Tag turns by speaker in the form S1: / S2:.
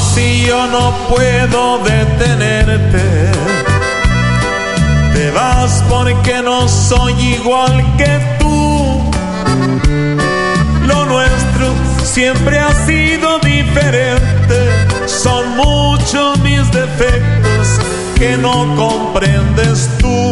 S1: si yo no puedo detenerte. Te vas porque no soy igual que tú. Lo nuestro siempre ha sido diferente. Son muchos mis defectos que no comprendes tú.